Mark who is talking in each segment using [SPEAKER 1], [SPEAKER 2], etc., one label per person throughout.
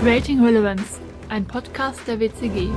[SPEAKER 1] Creating Relevance, ein Podcast der WCG.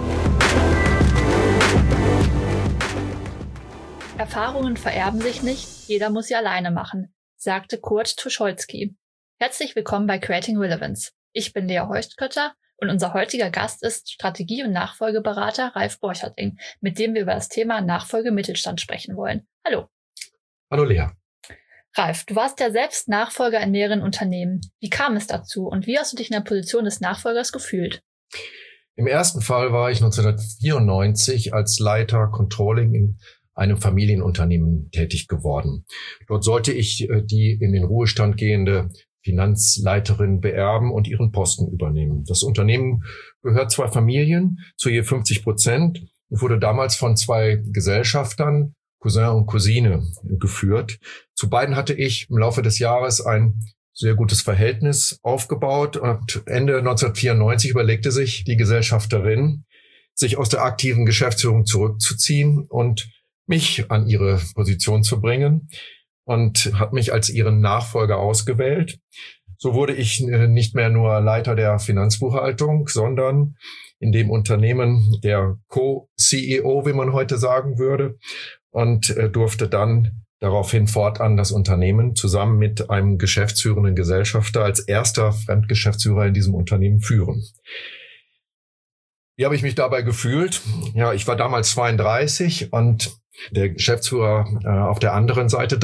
[SPEAKER 1] Erfahrungen vererben sich nicht, jeder muss sie alleine machen, sagte Kurt Tucholsky. Herzlich willkommen bei Creating Relevance. Ich bin Lea Heustkötter und unser heutiger Gast ist Strategie- und Nachfolgeberater Ralf Borcherting, mit dem wir über das Thema Nachfolge im Mittelstand sprechen wollen. Hallo.
[SPEAKER 2] Hallo Lea.
[SPEAKER 1] Ralf, du warst ja selbst Nachfolger in mehreren Unternehmen. Wie kam es dazu und wie hast du dich in der Position des Nachfolgers gefühlt?
[SPEAKER 2] Im ersten Fall war ich 1994 als Leiter Controlling in einem Familienunternehmen tätig geworden. Dort sollte ich die in den Ruhestand gehende Finanzleiterin beerben und ihren Posten übernehmen. Das Unternehmen gehört zwei Familien zu je 50% und wurde damals von zwei Gesellschaftern, Cousin und Cousine, geführt. Zu beiden hatte ich im Laufe des Jahres ein sehr gutes Verhältnis aufgebaut und Ende 1994 überlegte sich die Gesellschafterin, sich aus der aktiven Geschäftsführung zurückzuziehen und mich an ihre Position zu bringen und hat mich als ihren Nachfolger ausgewählt. So wurde ich nicht mehr nur Leiter der Finanzbuchhaltung, sondern in dem Unternehmen der Co-CEO, wie man heute sagen würde, und durfte dann daraufhin fortan das Unternehmen zusammen mit einem geschäftsführenden Gesellschafter als erster Fremdgeschäftsführer in diesem Unternehmen führen. Wie habe ich mich dabei gefühlt? Ja, ich war damals 32 und der Geschäftsführer auf der anderen Seite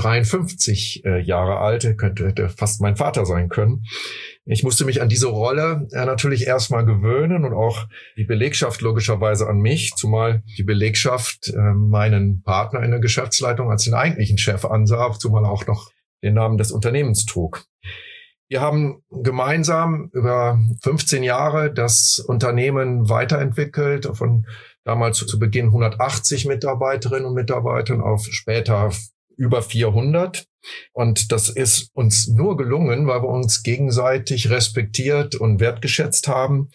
[SPEAKER 2] 53 Jahre alt, könnte fast mein Vater sein können. Ich musste mich an diese Rolle natürlich erstmal gewöhnen und auch die Belegschaft logischerweise an mich, zumal die Belegschaft meinen Partner in der Geschäftsleitung als den eigentlichen Chef ansah, zumal auch noch den Namen des Unternehmens trug. Wir haben gemeinsam über 15 Jahre das Unternehmen weiterentwickelt, von damals zu Beginn 180 Mitarbeiterinnen und Mitarbeitern auf später über 400. Und das ist uns nur gelungen, weil wir uns gegenseitig respektiert und wertgeschätzt haben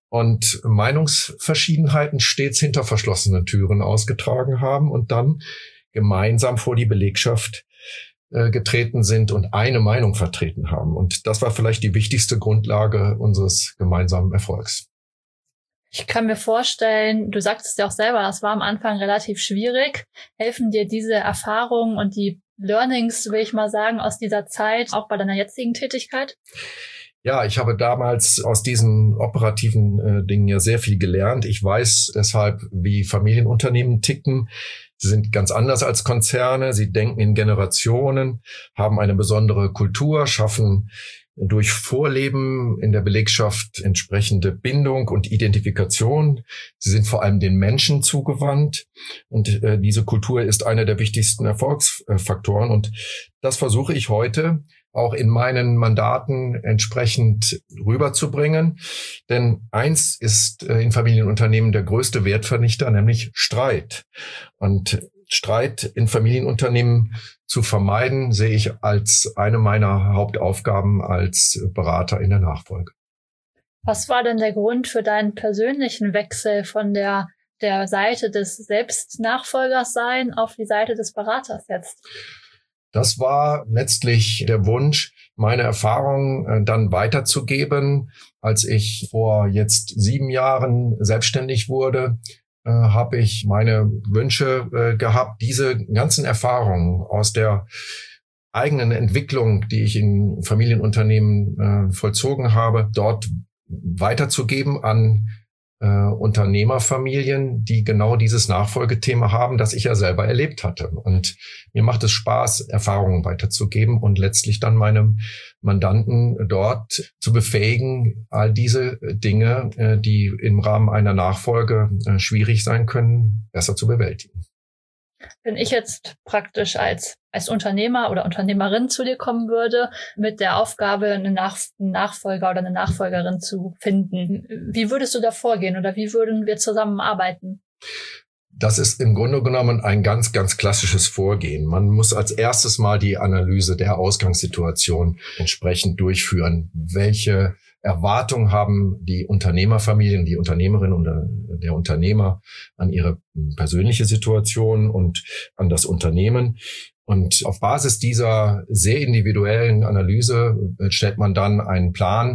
[SPEAKER 2] und Meinungsverschiedenheiten stets hinter verschlossenen Türen ausgetragen haben und dann gemeinsam vor die Belegschaft getreten sind und eine Meinung vertreten haben. Und das war vielleicht die wichtigste Grundlage unseres gemeinsamen Erfolgs.
[SPEAKER 1] Ich kann mir vorstellen, du sagtest ja auch selber, das war am Anfang relativ schwierig. Helfen dir diese Erfahrungen und die Learnings, will ich mal sagen, aus dieser Zeit auch bei deiner jetzigen Tätigkeit?
[SPEAKER 2] Ja, ich habe damals aus diesen operativen Dingen ja sehr viel gelernt. Ich weiß deshalb, wie Familienunternehmen ticken. Sie sind ganz anders als Konzerne. Sie denken in Generationen, haben eine besondere Kultur, schaffen durch Vorleben in der Belegschaft entsprechende Bindung und Identifikation. Sie sind vor allem den Menschen zugewandt. Und diese Kultur ist einer der wichtigsten Erfolgsfaktoren. Und das versuche ich heute auch in meinen Mandaten entsprechend rüberzubringen. Denn eins ist in Familienunternehmen der größte Wertvernichter, nämlich Streit. Und Streit in Familienunternehmen zu vermeiden, sehe ich als eine meiner Hauptaufgaben als Berater in der Nachfolge.
[SPEAKER 1] Was war denn der Grund für deinen persönlichen Wechsel von der Seite des Selbstnachfolgers sein auf die Seite des Beraters jetzt?
[SPEAKER 2] Das war letztlich der Wunsch, meine Erfahrungen dann weiterzugeben. Als ich vor jetzt 7 Jahren selbstständig wurde, habe ich meine Wünsche gehabt, diese ganzen Erfahrungen aus der eigenen Entwicklung, die ich in Familienunternehmen vollzogen habe, dort weiterzugeben an Unternehmerfamilien, die genau dieses Nachfolgethema haben, das ich ja selber erlebt hatte. Und mir macht es Spaß, Erfahrungen weiterzugeben und letztlich dann meinem Mandanten dort zu befähigen, all diese Dinge, die im Rahmen einer Nachfolge schwierig sein können, besser zu bewältigen.
[SPEAKER 1] Wenn ich jetzt praktisch als Unternehmer oder Unternehmerin zu dir kommen würde, mit der Aufgabe, einen Nachfolger oder eine Nachfolgerin zu finden, wie würdest du da vorgehen oder wie würden wir zusammenarbeiten?
[SPEAKER 2] Das ist im Grunde genommen ein ganz, ganz klassisches Vorgehen. Man muss als erstes mal die Analyse der Ausgangssituation entsprechend durchführen. Welche Erwartungen haben die Unternehmerfamilien, die Unternehmerin und der Unternehmer an ihre persönliche Situation und an das Unternehmen? Und auf Basis dieser sehr individuellen Analyse stellt man dann einen Plan,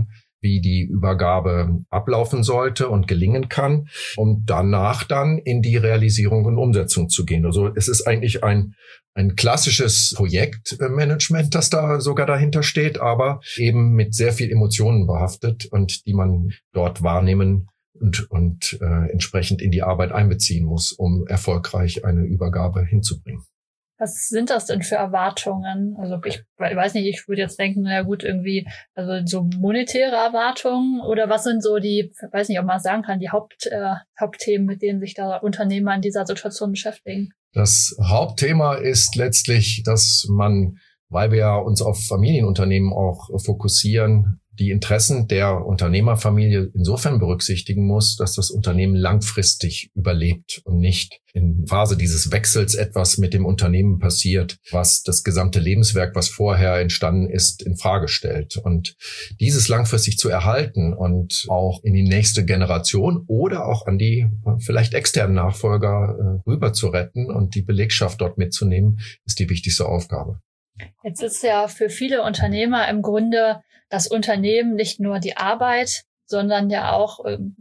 [SPEAKER 2] wie die Übergabe ablaufen sollte und gelingen kann, um danach dann in die Realisierung und Umsetzung zu gehen. Also es ist eigentlich ein klassisches Projektmanagement, das da sogar dahinter steht, aber eben mit sehr viel Emotionen behaftet und die man dort wahrnehmen und entsprechend in die Arbeit einbeziehen muss, um erfolgreich eine Übergabe hinzubringen.
[SPEAKER 1] Was sind das denn für Erwartungen? Also ich weiß nicht, ich würde jetzt denken, na gut, irgendwie, also so monetäre Erwartungen oder was sind so die, ich weiß nicht, ob man sagen kann, die Hauptthemen, mit denen sich da Unternehmer in dieser Situation beschäftigen?
[SPEAKER 2] Das Hauptthema ist letztlich, dass man, weil wir ja uns auf Familienunternehmen auch fokussieren, die Interessen der Unternehmerfamilie insofern berücksichtigen muss, dass das Unternehmen langfristig überlebt und nicht in Phase dieses Wechsels etwas mit dem Unternehmen passiert, was das gesamte Lebenswerk, was vorher entstanden ist, in Frage stellt. Und dieses langfristig zu erhalten und auch in die nächste Generation oder auch an die vielleicht externen Nachfolger rüber zu retten und die Belegschaft dort mitzunehmen, ist die wichtigste Aufgabe.
[SPEAKER 1] Jetzt ist ja für viele Unternehmer im Grunde das Unternehmen nicht nur die Arbeit, sondern ja auch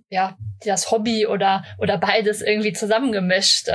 [SPEAKER 1] das Hobby oder beides irgendwie zusammengemischt.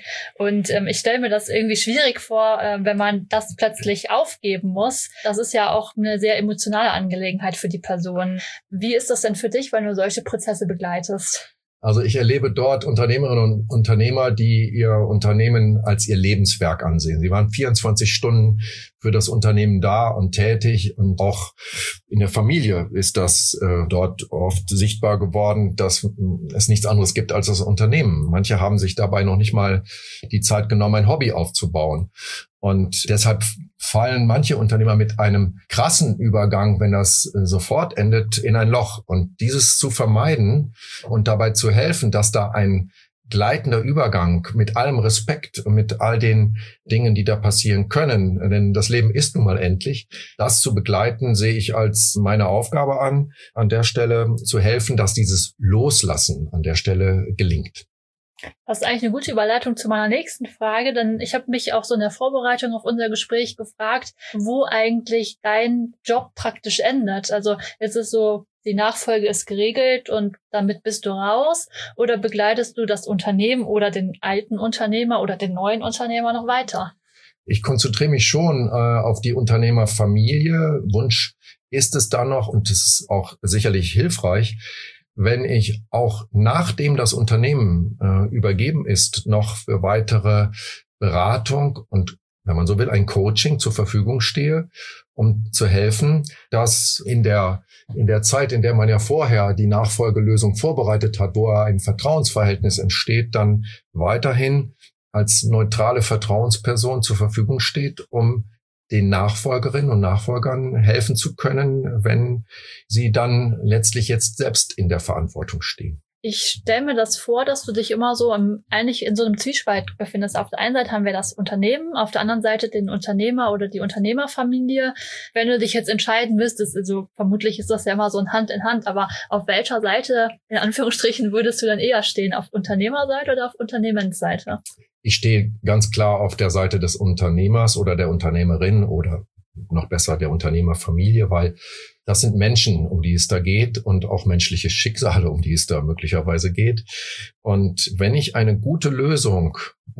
[SPEAKER 1] Ich stelle mir das irgendwie schwierig vor, wenn man das plötzlich aufgeben muss. Das ist ja auch eine sehr emotionale Angelegenheit für die Person. Wie ist das denn für dich, wenn du solche Prozesse begleitest?
[SPEAKER 2] Also ich erlebe dort Unternehmerinnen und Unternehmer, die ihr Unternehmen als ihr Lebenswerk ansehen. Sie waren 24 Stunden für das Unternehmen da und tätig und auch in der Familie ist das dort oft sichtbar geworden, dass es nichts anderes gibt als das Unternehmen. Manche haben sich dabei noch nicht mal die Zeit genommen, ein Hobby aufzubauen. Und deshalb fallen manche Unternehmer mit einem krassen Übergang, wenn das sofort endet, in ein Loch. Und dieses zu vermeiden und dabei zu helfen, dass da ein gleitender Übergang mit allem Respekt und mit all den Dingen, die da passieren können, denn das Leben ist nun mal endlich, das zu begleiten, sehe ich als meine Aufgabe an der Stelle zu helfen, dass dieses Loslassen an der Stelle gelingt.
[SPEAKER 1] Das ist eigentlich eine gute Überleitung zu meiner nächsten Frage, denn ich habe mich auch so in der Vorbereitung auf unser Gespräch gefragt, wo eigentlich dein Job praktisch endet. Also jetzt ist so, die Nachfolge ist geregelt und damit bist du raus, oder begleitest du das Unternehmen oder den alten Unternehmer oder den neuen Unternehmer noch weiter?
[SPEAKER 2] Ich konzentriere mich schon auf die Unternehmerfamilie. Wunsch ist es dann noch, und es ist auch sicherlich hilfreich, wenn ich auch nachdem das Unternehmen übergeben ist, noch für weitere Beratung und, wenn man so will, ein Coaching zur Verfügung stehe, um zu helfen, dass in der Zeit, in der man ja vorher die Nachfolgelösung vorbereitet hat, wo ein Vertrauensverhältnis entsteht, dann weiterhin als neutrale Vertrauensperson zur Verfügung steht, um den Nachfolgerinnen und Nachfolgern helfen zu können, wenn sie dann letztlich jetzt selbst in der Verantwortung stehen.
[SPEAKER 1] Ich stelle mir das vor, dass du dich immer so eigentlich in so einem Zwiespalt befindest. Auf der einen Seite haben wir das Unternehmen, auf der anderen Seite den Unternehmer oder die Unternehmerfamilie. Wenn du dich jetzt entscheiden müsstest, also vermutlich ist das ja immer so ein Hand in Hand, aber auf welcher Seite, in Anführungsstrichen, würdest du dann eher stehen? Auf Unternehmerseite oder auf Unternehmensseite? Ich
[SPEAKER 2] stehe ganz klar auf der Seite des Unternehmers oder der Unternehmerin oder noch besser der Unternehmerfamilie, weil das sind Menschen, um die es da geht und auch menschliche Schicksale, um die es da möglicherweise geht. Und wenn ich eine gute Lösung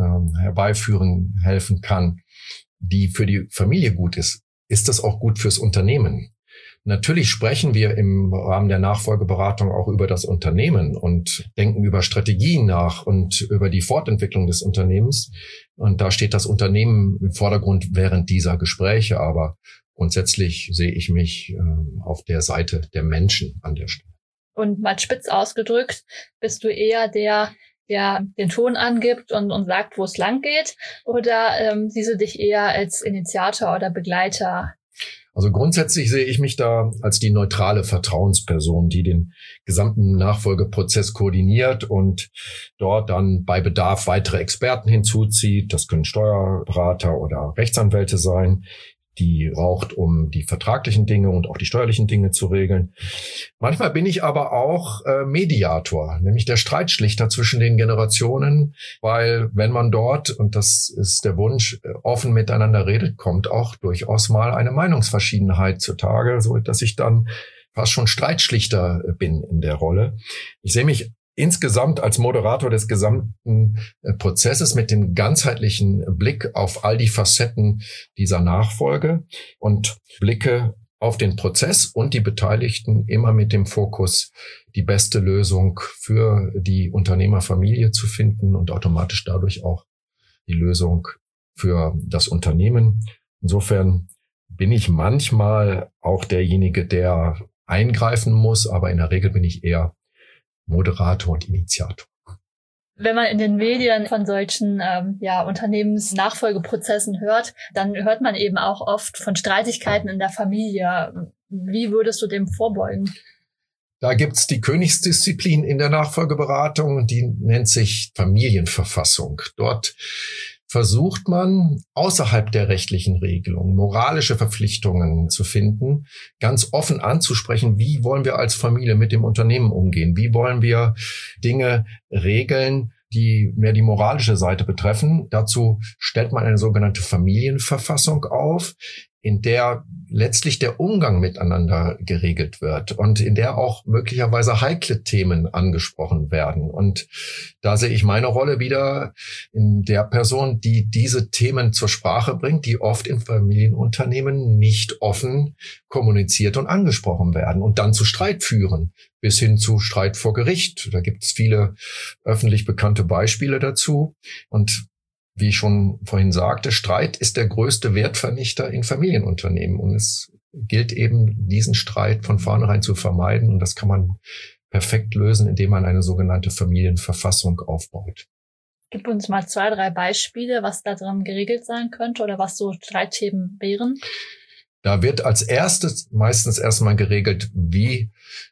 [SPEAKER 2] herbeiführen helfen kann, die für die Familie gut ist, ist das auch gut fürs Unternehmen. Natürlich sprechen wir im Rahmen der Nachfolgeberatung auch über das Unternehmen und denken über Strategien nach und über die Fortentwicklung des Unternehmens. Und da steht das Unternehmen im Vordergrund während dieser Gespräche. Aber grundsätzlich sehe ich mich auf der Seite der Menschen an der Stelle.
[SPEAKER 1] Und mal spitz ausgedrückt, bist du eher der den Ton angibt und sagt, wo es lang geht? Oder siehst du dich eher als Initiator oder Begleiter?
[SPEAKER 2] Also grundsätzlich sehe ich mich da als die neutrale Vertrauensperson, die den gesamten Nachfolgeprozess koordiniert und dort dann bei Bedarf weitere Experten hinzuzieht. Das können Steuerberater oder Rechtsanwälte sein, die braucht, um die vertraglichen Dinge und auch die steuerlichen Dinge zu regeln. Manchmal bin ich aber auch Mediator, nämlich der Streitschlichter zwischen den Generationen, weil wenn man dort, und das ist der Wunsch, offen miteinander redet, kommt auch durchaus mal eine Meinungsverschiedenheit zutage, so dass ich dann fast schon Streitschlichter bin in der Rolle. Ich sehe mich insgesamt als Moderator des gesamten Prozesses mit dem ganzheitlichen Blick auf all die Facetten dieser Nachfolge und blicke auf den Prozess und die Beteiligten immer mit dem Fokus, die beste Lösung für die Unternehmerfamilie zu finden und automatisch dadurch auch die Lösung für das Unternehmen. Insofern bin ich manchmal auch derjenige, der eingreifen muss, aber in der Regel bin ich eher Moderator und Initiator.
[SPEAKER 1] Wenn man in den Medien von solchen Unternehmensnachfolgeprozessen hört, dann hört man eben auch oft von Streitigkeiten in der Familie. Wie würdest du dem vorbeugen?
[SPEAKER 2] Da gibt's die Königsdisziplin in der Nachfolgeberatung, die nennt sich Familienverfassung. Dort versucht man, außerhalb der rechtlichen Regelung moralische Verpflichtungen zu finden, ganz offen anzusprechen, wie wollen wir als Familie mit dem Unternehmen umgehen? Wie wollen wir Dinge regeln, die mehr die moralische Seite betreffen? Dazu stellt man eine sogenannte Familienverfassung auf, in der letztlich der Umgang miteinander geregelt wird und in der auch möglicherweise heikle Themen angesprochen werden. Und da sehe ich meine Rolle wieder in der Person, die diese Themen zur Sprache bringt, die oft in Familienunternehmen nicht offen kommuniziert und angesprochen werden und dann zu Streit führen, bis hin zu Streit vor Gericht. Da gibt es viele öffentlich bekannte Beispiele dazu. Und wie ich schon vorhin sagte, Streit ist der größte Wertvernichter in Familienunternehmen. Und es gilt eben, diesen Streit von vornherein zu vermeiden. Und das kann man perfekt lösen, indem man eine sogenannte Familienverfassung aufbaut.
[SPEAKER 1] Gib uns mal 2, 3 Beispiele, was da drin geregelt sein könnte oder was so Streitthemen wären.
[SPEAKER 2] Da wird als erstes meistens erstmal geregelt, wie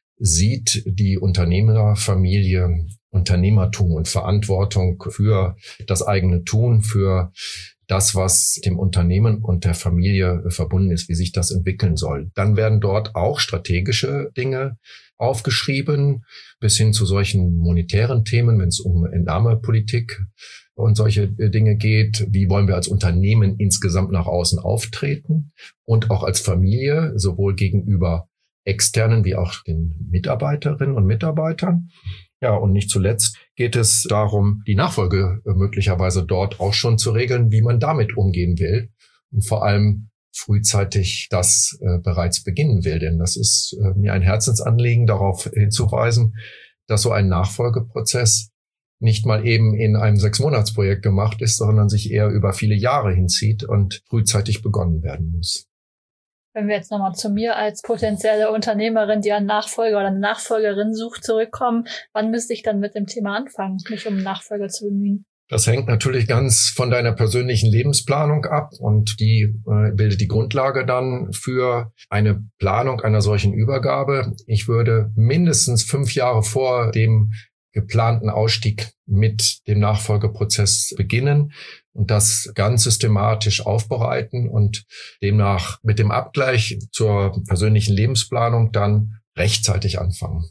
[SPEAKER 2] sieht die Unternehmerfamilie Unternehmertum und Verantwortung für das eigene Tun, für das, was dem Unternehmen und der Familie verbunden ist, wie sich das entwickeln soll. Dann werden dort auch strategische Dinge aufgeschrieben, bis hin zu solchen monetären Themen, wenn es um Entnahmepolitik und solche Dinge geht. Wie wollen wir als Unternehmen insgesamt nach außen auftreten und auch als Familie, sowohl gegenüber Externen wie auch den Mitarbeiterinnen und Mitarbeitern. Ja, und nicht zuletzt geht es darum, die Nachfolge möglicherweise dort auch schon zu regeln, wie man damit umgehen will und vor allem frühzeitig das bereits beginnen will. Denn das ist mir ein Herzensanliegen, darauf hinzuweisen, dass so ein Nachfolgeprozess nicht mal eben in einem 6-Monats-Projekt gemacht ist, sondern sich eher über viele Jahre hinzieht und frühzeitig begonnen werden muss.
[SPEAKER 1] Wenn wir jetzt nochmal zu mir als potenzielle Unternehmerin, die einen Nachfolger oder eine Nachfolgerin sucht, zurückkommen, wann müsste ich dann mit dem Thema anfangen, mich um einen Nachfolger zu bemühen?
[SPEAKER 2] Das hängt natürlich ganz von deiner persönlichen Lebensplanung ab und die bildet die Grundlage dann für eine Planung einer solchen Übergabe. Ich würde mindestens 5 Jahre vor dem geplanten Ausstieg mit dem Nachfolgeprozess beginnen und das ganz systematisch aufbereiten und demnach mit dem Abgleich zur persönlichen Lebensplanung dann rechtzeitig anfangen.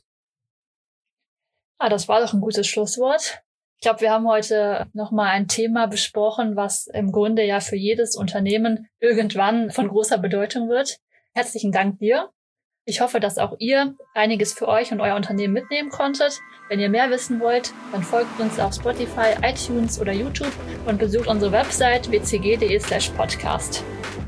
[SPEAKER 1] Das war doch ein gutes Schlusswort. Ich glaube, wir haben heute nochmal ein Thema besprochen, was im Grunde ja für jedes Unternehmen irgendwann von großer Bedeutung wird. Herzlichen Dank dir. Ich hoffe, dass auch ihr einiges für euch und euer Unternehmen mitnehmen konntet. Wenn ihr mehr wissen wollt, dann folgt uns auf Spotify, iTunes oder YouTube und besucht unsere Website wcg.de/podcast.